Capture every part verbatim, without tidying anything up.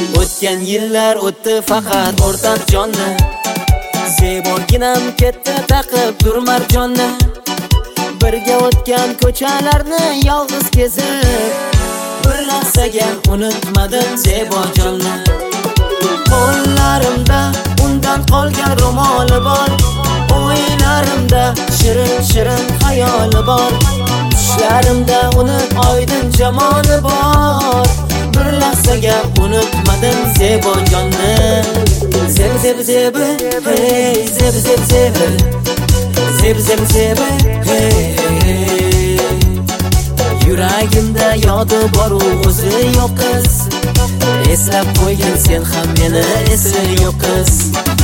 O'tgan yillar o'tdi faqat o'rtab jonni, Zeboginam ketdi taqib Durmarjonni. Birga o'tgan ko'chalarni yolg'iz kezib, bir lahzaga unutmadim Zebojonni. Qo'llarimda undan qolgan ro'moli bor, o'ylarimda shirin-shirin xayoli bor, tushlarimda uni oydin jamoli bor. Bir lahzaga unutmadim Zebojonni. Zeb zeb zeb hey, zeb zeb zeb, zeb zeb zeb hey. Yuragimda yodi bor o'zi yo'q qiz, eslab qo'ygin sen ham meni esi yo'q qiz.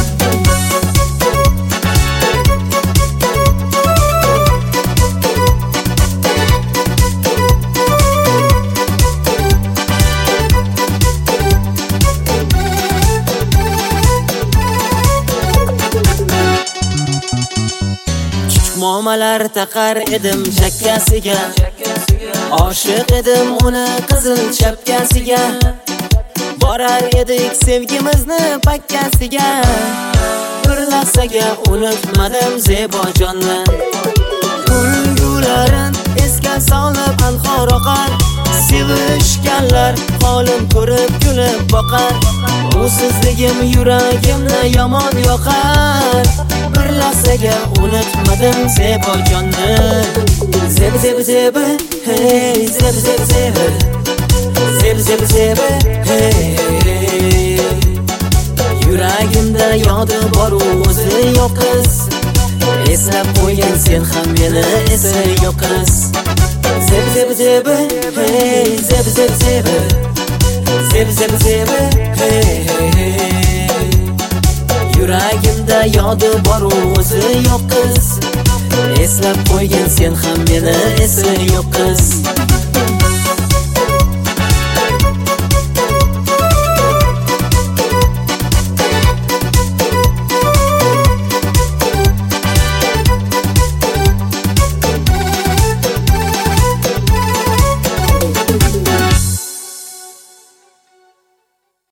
Momalar taqar edim chakkasiga, oshiq edim uni qizil chapkasiga. Borar edik sevgimizni pakkasiga, bir lahzaga unutmadim Zebojonni. Kulgularin esga solib anhor oqar, sevishganlar holim ko'rib kulib boqar. Usizligim yuragimni yomon yoqar, bir lahzaga unutmadim Zebojonni. Zeb zeb zeb hey, zeb zeb zeb, zeb zeb zeb hey. Yuragimda yodi bor o'zi yo'q qiz, eslab qo'ygin sen ham meni esi yo'q qiz. Zeb zeb zeb hey, zeb zeb zeb, zeb zeb zeb hey. Yuragimda yodi bor o'zi yo'q qiz, eslab qo'ygin sen ham meni esi yo'q qiz.